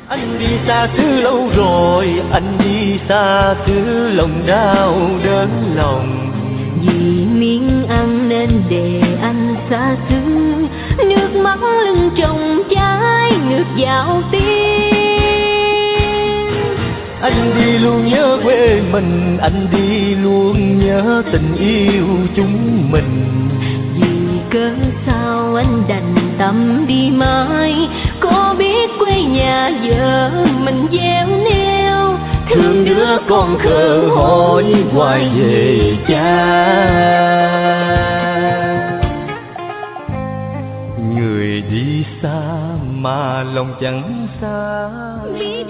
Anh đi xa xứ lâu rồi, anh đi xa xứ lòng đau đớn lòng. Vì miếng ăn nên để anh xa xứ, nước mắt lưng tròng trái ngược vào tim. Anh đi luôn nhớ quê mình, anh đi luôn nhớ tình yêu chúng mình. Vì cớ sao anh đành tâm đi mãi, có biết quê nhà vợ mình gieo neo. Thương đứa con khờ hỏi hoài về cha. Người đi xa mà lòng chẳng xa.